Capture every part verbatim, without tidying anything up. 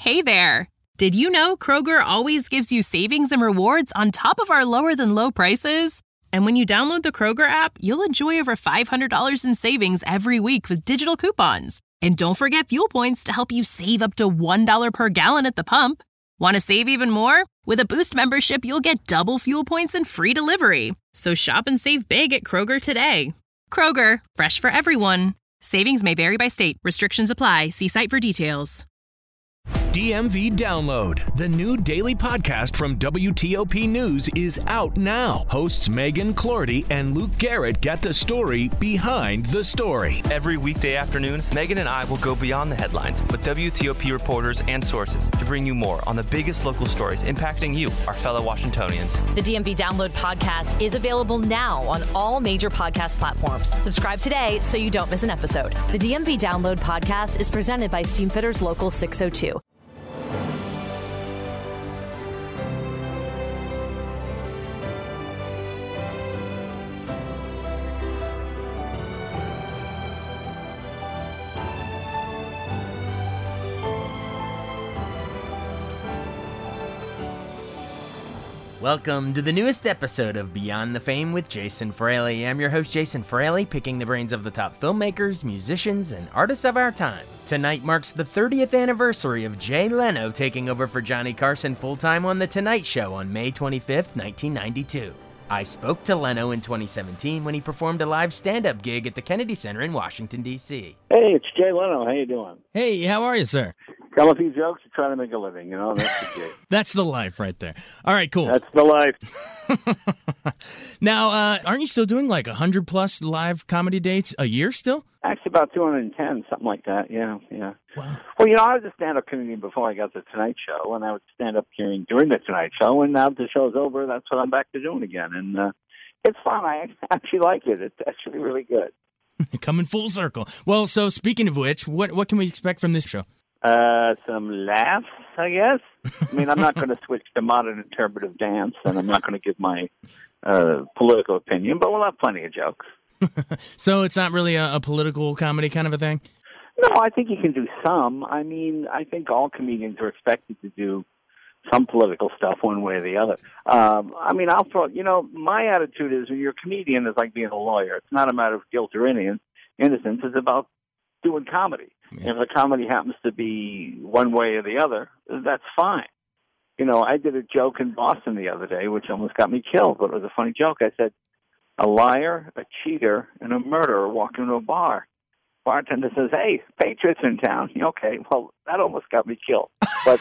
Hey there! Did you know Kroger always gives you savings and rewards on top of our lower-than-low prices? And when you download the Kroger app, you'll enjoy over five hundred dollars in savings every week with digital coupons. And don't forget fuel points to help you save up to one dollar per gallon at the pump. Want to save even more? With a Boost membership, you'll get double fuel points and free delivery. So shop and save big at Kroger today. Kroger, fresh for everyone. Savings may vary by state. Restrictions apply. See site for details. D M V Download, the new daily podcast from W T O P News, is out now. Hosts Megan Clorty and Luke Garrett get the story behind the story. Every weekday afternoon, Megan and I will go beyond the headlines with W T O P reporters and sources to bring you more on the biggest local stories impacting you, our fellow Washingtonians. The D M V Download podcast is available now on all major podcast platforms. Subscribe today so you don't miss an episode. The D M V Download podcast is presented by Steamfitters Local six oh two. Welcome to the newest episode of Beyond the Fame with Jason Fraley. I'm your host, Jason Fraley, picking the brains of the top filmmakers, musicians, and artists of our time. Tonight marks the thirtieth anniversary of Jay Leno taking over for Johnny Carson full-time on The Tonight Show on May twenty-fifth, nineteen ninety-two. I spoke to Leno in twenty seventeen when he performed a live stand-up gig at the Kennedy Center in Washington, D C Hey, it's Jay Leno. How you doing? Hey, how are you, sir? Tell a few jokes to try to make a living, you know, that's the gig. That's the life right there. All right, cool. That's the life. Now, uh, aren't you still doing like one hundred plus live comedy dates a year still? Actually, about two hundred ten, something like that, yeah, yeah. Wow. Well, you know, I was a stand-up comedian before I got the Tonight Show, and I would stand up during, during the Tonight Show, and now the show's over, that's what I'm back to doing again. And uh, it's fun. I actually like it. It's actually really good. Coming full circle. Well, so speaking of which, what what can we expect from this show? Uh, some laughs, I guess. I mean, I'm not going to switch to modern interpretive dance, and I'm not going to give my uh, political opinion, but we'll have plenty of jokes. So it's not really a, a political comedy kind of a thing? No, I think you can do some. I mean, I think all comedians are expected to do some political stuff one way or the other. Um, I mean, I'll throw, you know, my attitude is when you're a comedian, it's like being a lawyer. It's not a matter of guilt or innocence. It's about doing comedy. Yeah. If the comedy happens to be one way or the other, that's fine. You know, I did a joke in Boston the other day, which almost got me killed, but it was a funny joke. I said, a liar, a cheater, and a murderer walk into a bar. Bartender says, hey, Patriots in town. Okay, well, that almost got me killed. But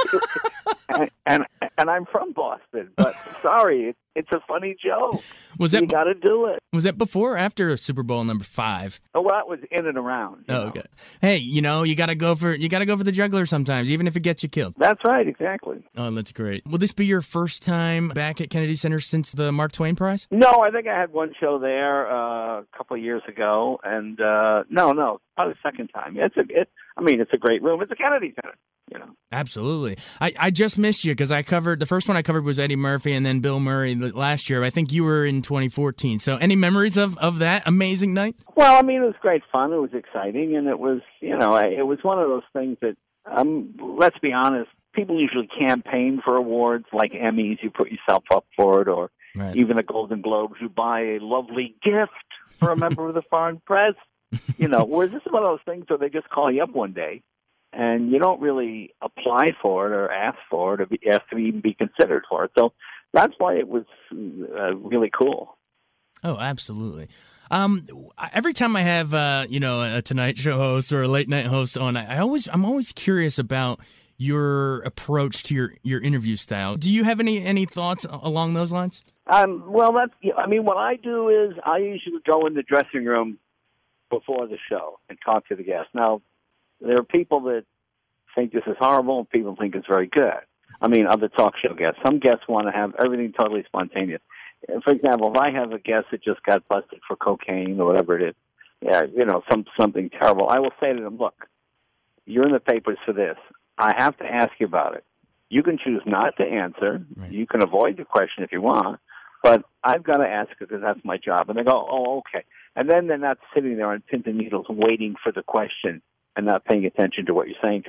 and, and and I'm from Boston, but sorry, it, it's a funny joke. Was that you got to do it? Was that before or after Super Bowl number five? Oh, well, that was in and around. Oh, okay. Hey, you know, you got to go for you got to go for the juggler sometimes, even if it gets you killed. That's right, exactly. Oh, that's great. Will this be your first time back at Kennedy Center since the Mark Twain Prize? No, I think I had one show there uh, a couple of years ago, and uh, no, no, probably the second time. It's a, it, I mean, it's a great room. It's a Kennedy Center. You know. Absolutely. I, I just missed you because I covered, the first one I covered was Eddie Murphy and then Bill Murray last year. I think you were in twenty fourteen. So any memories of, of that amazing night? Well, I mean, it was great fun. It was exciting. And it was, you know, it was one of those things that, um, let's be honest, people usually campaign for awards like Emmys. You put yourself up for it, or right. Even the Golden Globes. You buy a lovely gift for a member of the foreign press. You know, whereas this is one of those things where they just call you up one day. And you don't really apply for it or ask for it or be, ask to even be considered for it. So that's why it was uh, really cool. Oh, absolutely. Um, every time I have, uh, you know, a Tonight Show host or a late night host on, I always, I'm always curious about your approach to your, your interview style. Do you have any, any thoughts along those lines? Um, well, that's, I mean, what I do is I usually go in the dressing room before the show and talk to the guests. Now, there are people that think this is horrible, and people think it's very good. I mean, other talk show guests. Some guests want to have everything totally spontaneous. For example, if I have a guest that just got busted for cocaine or whatever it is, yeah, you know, some something terrible, I will say to them, look, you're in the papers for this. I have to ask you about it. You can choose not to answer. Right. You can avoid the question if you want, but I've got to ask because that's my job. And they go, oh, okay. And then they're not sitting there on pins and needles waiting for the question and not paying attention to what you're saying to them.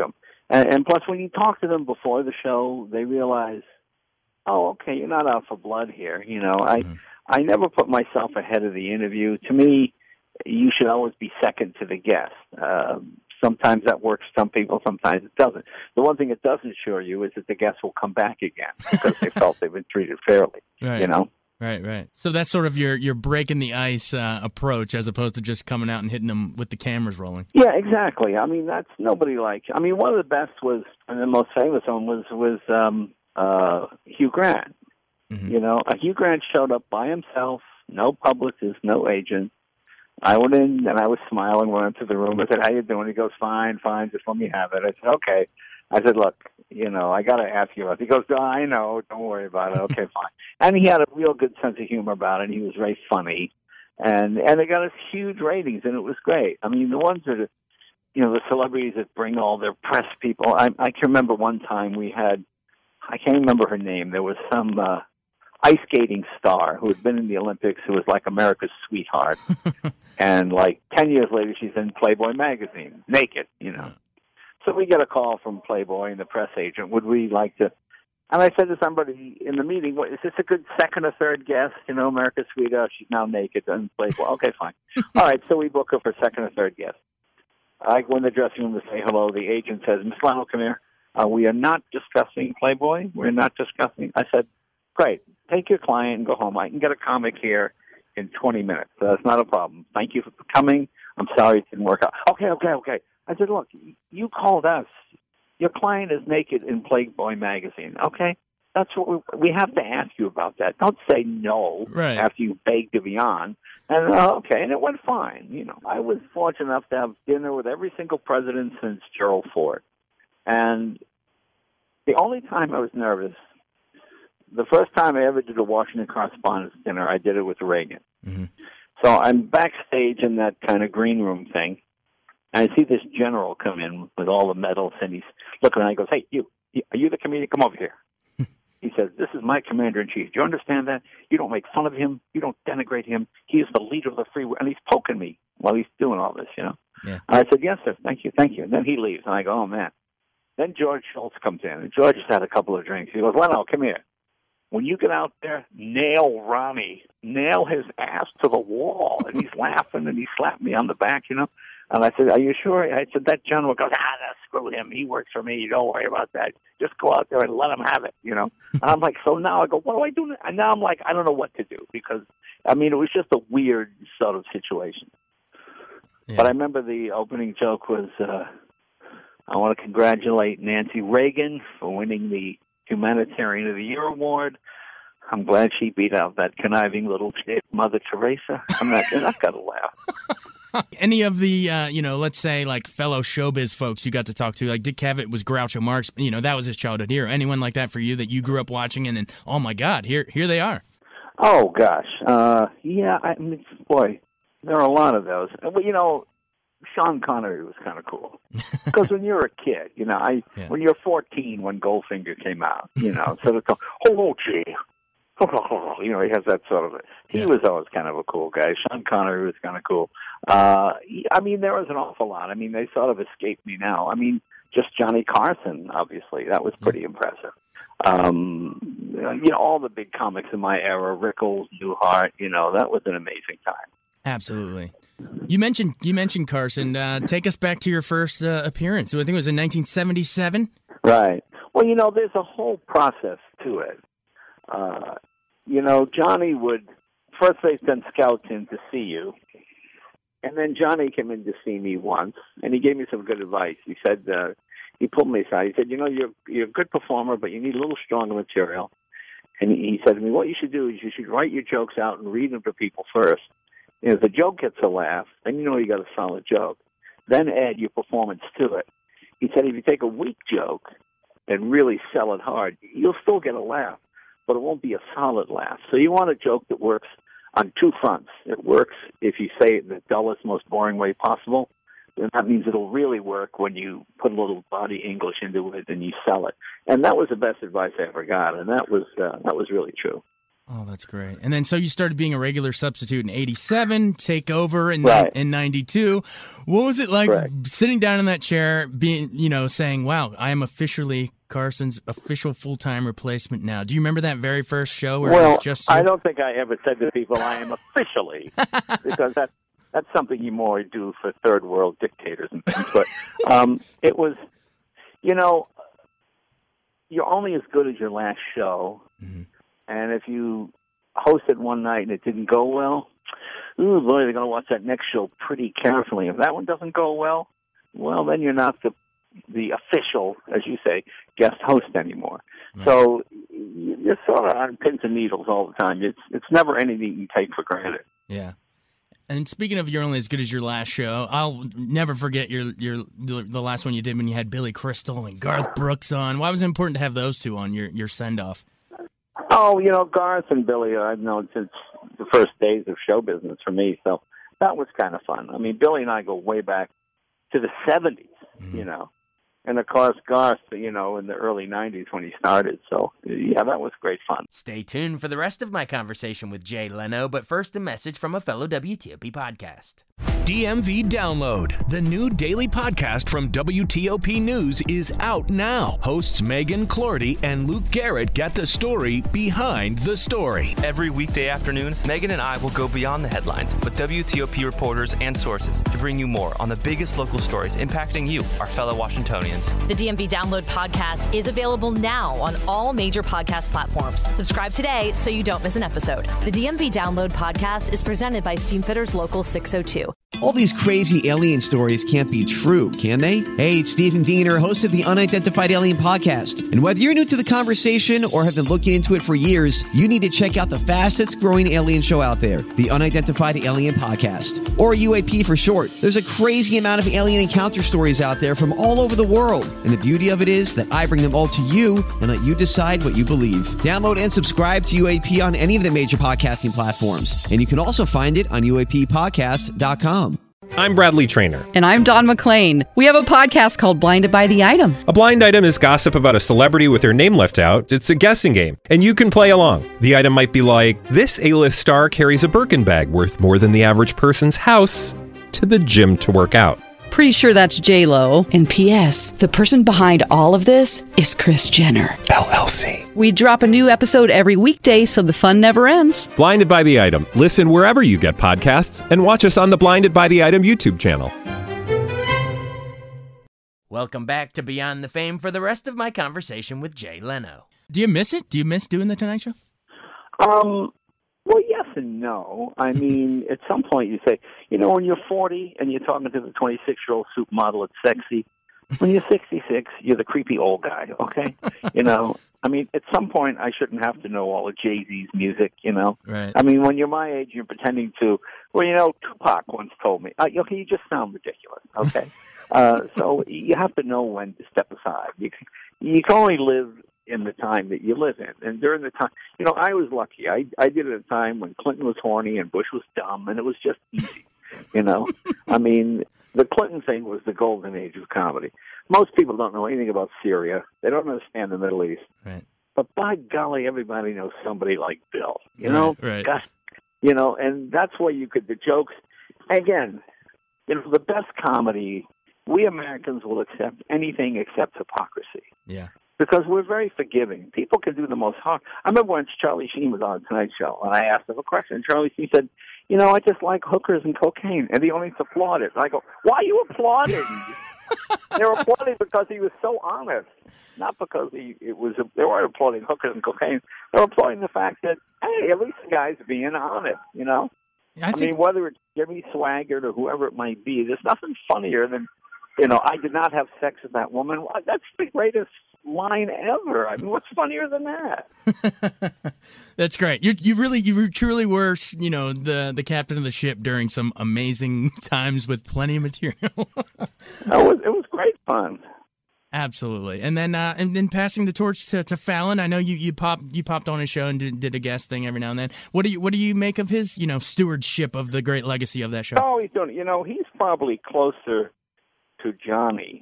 And, and plus, when you talk to them before the show, they realize, oh, okay, you're not out for blood here. You know, I mm-hmm. I never put myself ahead of the interview. To me, you should always be second to the guest. Uh, sometimes that works for some people, sometimes it doesn't. The one thing it does assure you is that the guests will come back again because they felt they've been treated fairly, right. you know? Right, right. So that's sort of your, your breaking the ice uh, approach as opposed to just coming out and hitting them with the cameras rolling. Yeah, exactly. I mean, that's nobody like. I mean, one of the best was, and the most famous one was, was um, uh, Hugh Grant. Mm-hmm. You know, uh, Hugh Grant showed up by himself, no publicist, no agent. I went in and I was smiling, went into the room. I said, how you doing? He goes, fine, fine, just let me have it. I said, okay. I said, look, you know, I got to ask you about it. He goes, oh, I know, don't worry about it. Okay, fine. And he had a real good sense of humor about it. He was very funny. And and they got us huge ratings, and it was great. I mean, the ones that, are, you know, the celebrities that bring all their press people. I, I can remember one time we had, I can't remember her name. There was some uh, ice skating star who had been in the Olympics who was like America's sweetheart. And like ten years later, she's in Playboy magazine, naked, you know. So we get a call from Playboy and the press agent. Would we like to? And I said to somebody in the meeting, what, is this a good second or third guest? You know, America's sweetheart, she's now naked and Playboy. Okay, fine. All right, so we book her for second or third guest. I go in the dressing room to say hello. The agent says, Miss Leno, come here. Uh, we are not discussing Playboy. We're not discussing. I said, great. Take your client and go home. I can get a comic here in twenty minutes. So that's not a problem. Thank you for coming. I'm sorry it didn't work out. Okay, okay, okay. I said, look, you called us. Your client is naked in Playboy magazine, okay? That's what we, we have to ask you about that. Don't say no right. after you beg to be on. And, uh, okay, and it went fine. You know, I was fortunate enough to have dinner with every single president since Gerald Ford. And the only time I was nervous, the first time I ever did a Washington Correspondents' Dinner, I did it with Reagan. Mm-hmm. So I'm backstage in that kind of green room thing. And I see this general come in with all the medals, and he's looking at me and he goes, hey, you, are you the comedian? Come over here. He says, this is my commander-in-chief. Do you understand that? You don't make fun of him. You don't denigrate him. He is the leader of the free world. And he's poking me while he's doing all this, you know. Yeah. And I said, yes, sir. Thank you. Thank you. And then he leaves. And I go, oh, man. Then George Schultz comes in. And George has had a couple of drinks. He goes, Leno, come here. When you get out there, nail Ronnie. Nail his ass to the wall. And he's laughing, and he slapped me on the back, you know. And I said, are you sure? I said, that general goes, ah, no, screw him. He works for me. Don't worry about that. Just go out there and let him have it, you know. And I'm like, so now I go, what do I do? And now I'm like, I don't know what to do because, I mean, it was just a weird sort of situation. Yeah. But I remember the opening joke was, uh, I want to congratulate Nancy Reagan for winning the Humanitarian of the Year award. I'm glad she beat out that conniving little shit, Mother Teresa. I'm not, I've got to laugh. Any of the, uh, you know, let's say like fellow showbiz folks you got to talk to, like Dick Cavett was Groucho Marx, you know, that was his childhood hero. Anyone like that for you that you grew up watching and then, oh my God, here here they are? Oh, gosh. Uh, yeah, I mean, boy, there are a lot of those. Well, you know, Sean Connery was kind of cool. Because when you're a kid, you know, I yeah. when you're fourteen when Goldfinger came out, you know, so it's, oh, gee. You know, he has that sort of. He yeah. was always kind of a cool guy. Sean Connery was kind of cool. Uh, I mean, there was an awful lot. I mean, they sort of escaped me now. I mean, just Johnny Carson, obviously, that was pretty yeah. impressive. Um, you know, all the big comics in my era, Rickles, Newhart. You know, that was an amazing time. Absolutely. You mentioned you mentioned Carson. Uh, take us back to your first uh, appearance. I think it was in nineteen seventy-seven. Right. Well, you know, there's a whole process to it. Uh, you know, Johnny would first they send scouts in to see you, and then Johnny came in to see me once, and he gave me some good advice. He said uh, he pulled me aside. He said, "You know, you're you're a good performer, but you need a little stronger material." And he said to me, "What you should do is you should write your jokes out and read them to people first. And if the joke gets a laugh, then you know you got a solid joke. Then add your performance to it." He said, "If you take a weak joke and really sell it hard, you'll still get a laugh, but it won't be a solid laugh. So you want a joke that works on two fronts. It works if you say it in the dullest, most boring way possible. And that means it'll really work when you put a little body English into it and you sell it." And that was the best advice I ever got, and that was uh, that was really true. Oh, that's great. And then so you started being a regular substitute in eighty-seven, take over in Right. in ninety-two. What was it like Correct. sitting down in that chair, being, you know, saying, wow, I am officially Carson's official full-time replacement now? Do you remember that very first show where it Well, was just you? I don't think I ever said to people I am officially, because that that's something you more do for third world dictators and things. But um, it was, you know, you're only as good as your last show. Mm-hmm. And if you hosted one night and it didn't go well, ooh, boy, they're going to watch that next show pretty carefully. If that one doesn't go well, well, then you're not the the official, as you say, guest host anymore. Right. So you're sort of on pins and needles all the time. It's it's never anything you take for granted. Yeah. And speaking of you're only as good as your last show, I'll never forget your your the last one you did when you had Billy Crystal and Garth Brooks on. Why was it important to have those two on your, your send-off? Oh, you know, Garth and Billy, I've known since the first days of show business for me, so that was kind of fun. I mean, Billy and I go way back to the seventies, mm-hmm. you know, and of course Garth, you know, in the early nineties when he started, so yeah, that was great fun. Stay tuned for the rest of my conversation with Jay Leno, but first a message from a fellow W T O P podcast. D M V Download, the new daily podcast from W T O P News, is out now. Hosts Megan Clorty and Luke Garrett get the story behind the story. Every weekday afternoon, Megan and I will go beyond the headlines with W T O P reporters and sources to bring you more on the biggest local stories impacting you, our fellow Washingtonians. The D M V Download podcast is available now on all major podcast platforms. Subscribe today so you don't miss an episode. The D M V Download podcast is presented by Steamfitters Local six oh two. All these crazy alien stories can't be true, can they? Hey, it's Stephen Diener, host of the Unidentified Alien Podcast. And whether you're new to the conversation or have been looking into it for years, you need to check out the fastest growing alien show out there, the Unidentified Alien Podcast, or U A P for short. There's a crazy amount of alien encounter stories out there from all over the world. And the beauty of it is that I bring them all to you and let you decide what you believe. Download and subscribe to U A P on any of the major podcasting platforms. And you can also find it on U A P podcast dot com. I'm Bradley Trainer. And I'm Don McClain. We have a podcast called Blinded by the Item. A blind item is gossip about a celebrity with their name left out. It's a guessing game, and you can play along. The item might be like, this A-list star carries a Birkin bag worth more than the average person's house to the gym to work out. Pretty sure that's J-Lo. And P S the person behind all of this is Kris Jenner, L L C. We drop a new episode every weekday so the fun never ends. Blinded by the Item. Listen wherever you get podcasts and watch us on the Blinded by the Item YouTube channel. Welcome back to Beyond the Fame for the rest of my conversation with Jay Leno. Do you miss it? Do you miss doing the Tonight Show? Um, well, yes and no. I mean, at some point you say, you know, when you're forty and you're talking to the twenty-six-year-old supermodel, it's sexy. When you're sixty-six, you're the creepy old guy, okay? You know, I mean, at some point I shouldn't have to know all of Jay-Z's music, you know? Right. I mean, when you're my age, you're pretending to, well, you know, Tupac once told me, uh, okay, you just sound ridiculous, okay? uh, so you have to know when to step aside. You, you can only live in the time that you live in. And during the time, you know, I was lucky. I, I did it at a time when Clinton was horny and Bush was dumb, and it was just easy, you know? I mean, the Clinton thing was the golden age of comedy. Most people don't know anything about Syria. They don't understand the Middle East. Right. But by golly, everybody knows somebody like Bill, you know? Right, right. Gosh, you know, and that's why you could, the jokes, again, you know, the best comedy, we Americans will accept anything except hypocrisy. Yeah. Because we're very forgiving. People can do the most harm. I remember when Charlie Sheen was on Tonight Show, and I asked him a question, and Charlie Sheen said, you know, I just like hookers and cocaine. And the audience applauded. And I go, why are you applauding? They were applauding because he was so honest, not because he it was. A, they weren't applauding hookers and cocaine. They were applauding the fact that, hey, at least the guy's being honest, you know? I, I think, mean, whether it's Jimmy Swaggart or whoever it might be, there's nothing funnier than, you know, I did not have sex with that woman. Well, that's the greatest line ever. I mean, what's funnier than that? That's great. You you really you truly were, you know, the the captain of the ship during some amazing times with plenty of material. it was it was great fun. Absolutely. And then uh, and then passing the torch to, to Fallon. I know you you popped you popped on his show and did, did a guest thing every now and then. What do you what do you make of his, you know, stewardship of the great legacy of that show? Oh, he's doing. You know, he's probably closer to Johnny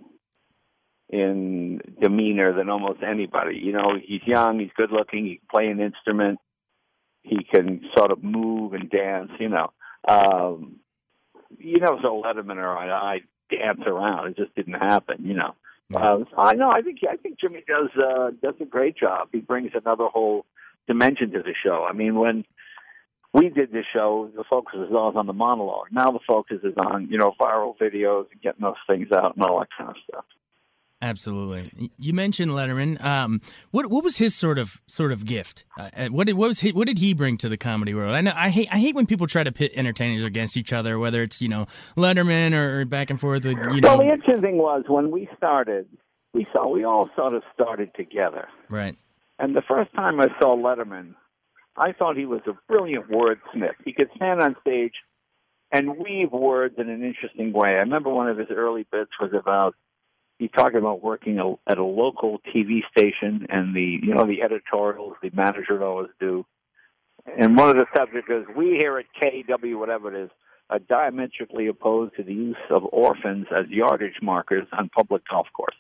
in demeanor than almost anybody. You know, he's young, he's good looking, he can play an instrument. he can sort of move and dance, you know. Um, you know, so Letterman or I, I dance around. It just didn't happen, you know. Uh, I know. I think I think Jimmy does uh, does a great job. He brings another whole dimension to the show. I mean, when we did this show, the focus was always on the monologue. Now the focus is on, you know, viral videos and getting those things out and all that kind of stuff. Absolutely. You mentioned Letterman. Um, what what was his sort of sort of gift? Uh, what did what was he, what did he bring to the comedy world? I know I hate I hate when people try to pit entertainers against each other, whether it's, you know, Letterman or back and forth with, you know. Well, the interesting thing was when we started, we saw we all sort of started together. Right. And the first time I saw Letterman, I thought he was a brilliant wordsmith. He could stand on stage and weave words in an interesting way. I remember one of his early bits was about, he talked about working a, at a local T V station and the, you know, the editorials the manager would always do. And one of the subjects is, we here at K W, whatever it is, are diametrically opposed to the use of orphans as yardage markers on public golf courses.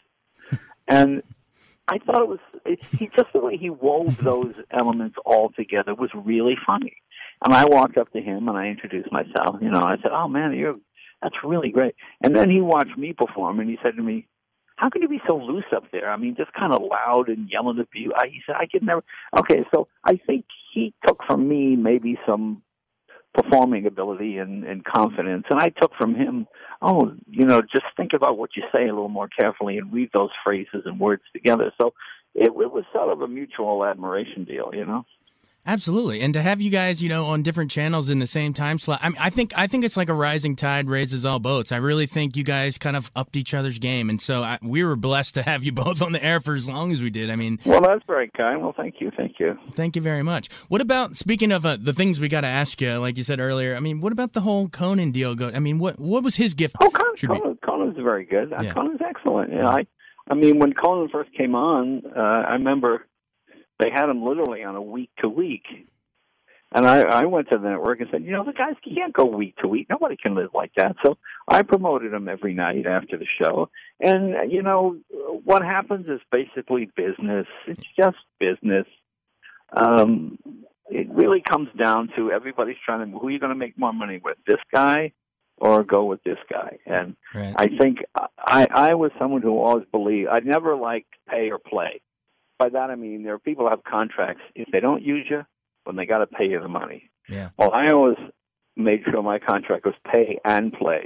And I thought it was, it, he, just the way he wove those elements all together was really funny. And I walked up to him and I introduced myself. You know, I said, "Oh man, you're that's really great." And then he watched me perform and he said to me, "How can you be so loose up there? I mean, just kind of loud and yelling at you." I, he said, "I could never." Okay, so I think he took from me maybe some performing ability and, and confidence, and I took from him, oh, you know, just think about what you say a little more carefully and weave those phrases and words together. So it, it was sort of a mutual admiration deal, you know. Absolutely, and to have you guys, you know, on different channels in the same time slot, I mean, I think I think it's like a rising tide raises all boats. I really think you guys kind of upped each other's game, and so I, we were blessed to have you both on the air for as long as we did. I mean, well, that's very kind. Well, thank you, thank you, thank you very much. What about, speaking of uh, the things we got to ask you, like you said earlier? I mean, what about the whole Conan deal? Go, I mean, what what was his gift? Oh, Conan, Conan, Conan's very good. Yeah. Conan's excellent. You know, I, I mean, when Conan first came on, uh, I remember they had him literally on a week to week. And I, I went to the network and said, you know, the guys can't go week to week. Nobody can live like that. So I promoted them every night after the show. And, you know, what happens is basically business. It's just business. Um, it really comes down to everybody's trying to, who are you going to make more money with, this guy or go with this guy? And right. I think I, I was someone who always believed, I never liked pay or play. By that I mean there are people who have contracts. If they don't use you, when they got to pay you the money. Yeah. Well, I always made sure my contract was pay and play.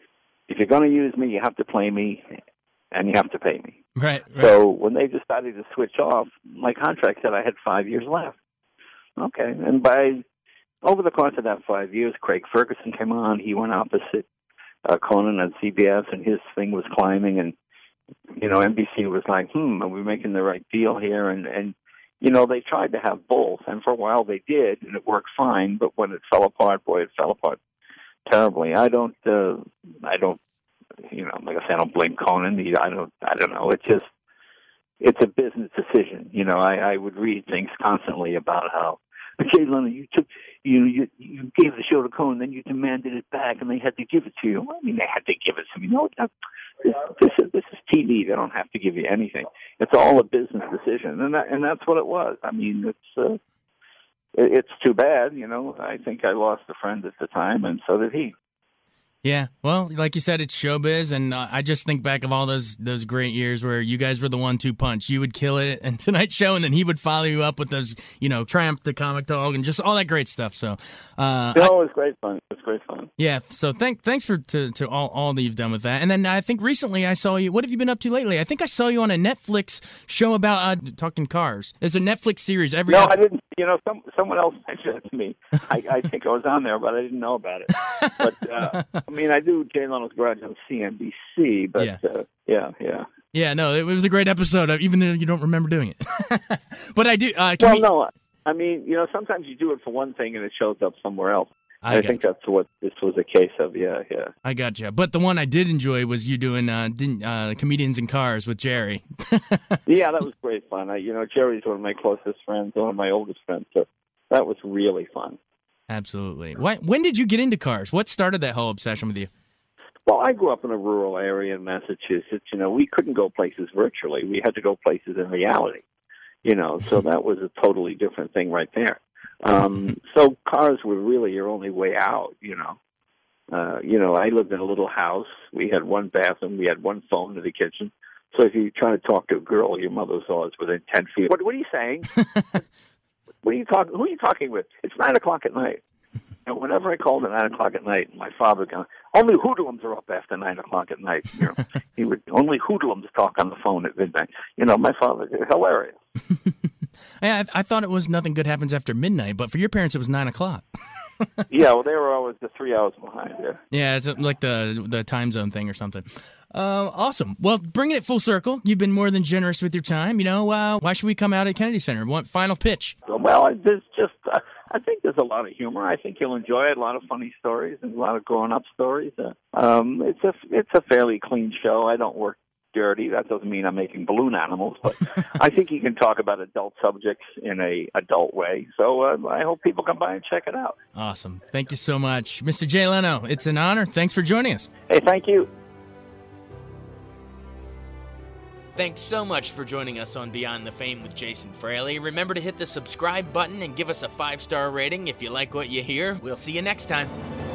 If you're going to use me, you have to play me, and you have to pay me. Right, right. So when they decided to switch off, my contract said I had five years left. Okay, and by over the course of that five years, Craig Ferguson came on. He went opposite uh, Conan on C B S, and his thing was climbing. And you know, N B C was like, "Hmm, are we making the right deal here?" And and you know, they tried to have both, and for a while they did, and it worked fine. But when it fell apart, boy, it fell apart terribly. I don't, uh, I don't, you know, like I said, I don't blame Conan. I don't, I don't know. It's just, it's a business decision. You know, I, I would read things constantly about how, okay, Leonard, you took, you, you, you gave the show to Conan, then you demanded it back, and they had to give it to you. Well, I mean, they had to give it to me. No, this, this is this is T V. They don't have to give you anything. It's all a business decision, and that, and that's what it was. I mean, it's uh, it, it's too bad. You know, I think I lost a friend at the time, and so did he. Yeah, well, like you said, it's showbiz, and uh, I just think back of all those those great years where you guys were the one two punch. You would kill it in Tonight Show, and then he would follow you up with those, you know, Tramp the Comic Dog, and just all that great stuff. So, uh, no, it was great fun. It was great fun. Yeah, so thank thanks for to, to all all that you've done with that. And then I think recently I saw you. What have you been up to lately? I think I saw you on a Netflix show about uh, talking cars. There's a Netflix series every. No, ep- I didn't. You know, some someone else mentioned it to me. I, I think I was on there, but I didn't know about it. But uh, I mean, I do Jay Leno's Garage on C N B C. But yeah, uh, yeah, yeah. Yeah, no, it was a great episode, even though you don't remember doing it. But I do. Uh, well, we... no, I mean, you know, sometimes you do it for one thing and it shows up somewhere else. I, I think that's what this was a case of. Yeah, yeah. I gotcha. But the one I did enjoy was you doing uh, didn't, uh, Comedians in Cars with Jerry. Yeah, that was great fun. I, you know, Jerry's one of my closest friends, one of my oldest friends. So that was really fun. Absolutely. When, when did you get into cars? What started that whole obsession with you? Well, I grew up in a rural area in Massachusetts. You know, we couldn't go places virtually. We had to go places in reality. You know, so that was a totally different thing right there. Um, so cars were really your only way out, you know. Uh, you know, I lived in a little house. We had one bathroom. We had one phone in the kitchen. So if you try to talk to a girl, your mother's always within ten feet. What, what are you saying? What are you talking? Who are you talking with? It's nine o'clock at night. And whenever I called at nine o'clock at night, my father would go, only hoodlums are up after nine o'clock at night. You know, he would only hoodlums talk on the phone at midnight. You know, my father, hilarious. Yeah, I, I thought it was nothing good happens after midnight, but for your parents, it was nine o'clock. Yeah, well, they were always the three hours behind. Yeah, yeah, it's like the the time zone thing or something. Uh, awesome. Well, bringing it full circle, you've been more than generous with your time. You know, uh, why should we come out at Kennedy Center? One final pitch. Well, there's just, uh, I think there's a lot of humor. I think you'll enjoy it. A lot of funny stories and a lot of grown-up stories. Uh, um, it's a it's a fairly clean show. I don't work dirty. That doesn't mean I'm making balloon animals, but I think you can talk about adult subjects in a adult way. So uh, I hope people come by and check it out. Awesome. Thank you so much. Mister Jay Leno, it's an honor. Thanks for joining us. Hey, thank you. Thanks so much for joining us on Beyond the Fame with Jason Fraley. Remember to hit the subscribe button and give us a five-star rating if you like what you hear. We'll see you next time.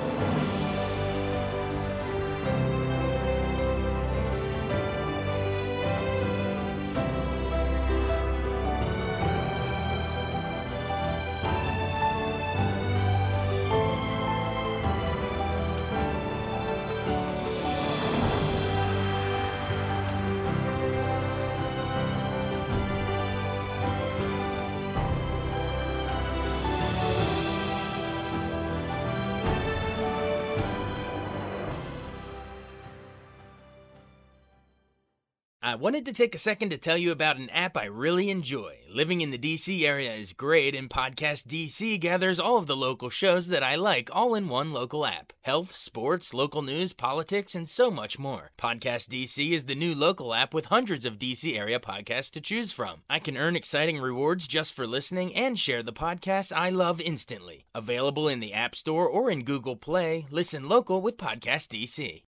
I wanted to take a second to tell you about an app I really enjoy. Living in the D C area is great, and Podcast D C gathers all of the local shows that I like all in one local app. Health, sports, local news, politics, and so much more. Podcast D C is the new local app with hundreds of D C area podcasts to choose from. I can earn exciting rewards just for listening and share the podcasts I love instantly. Available in the App Store or in Google Play, listen local with Podcast D C.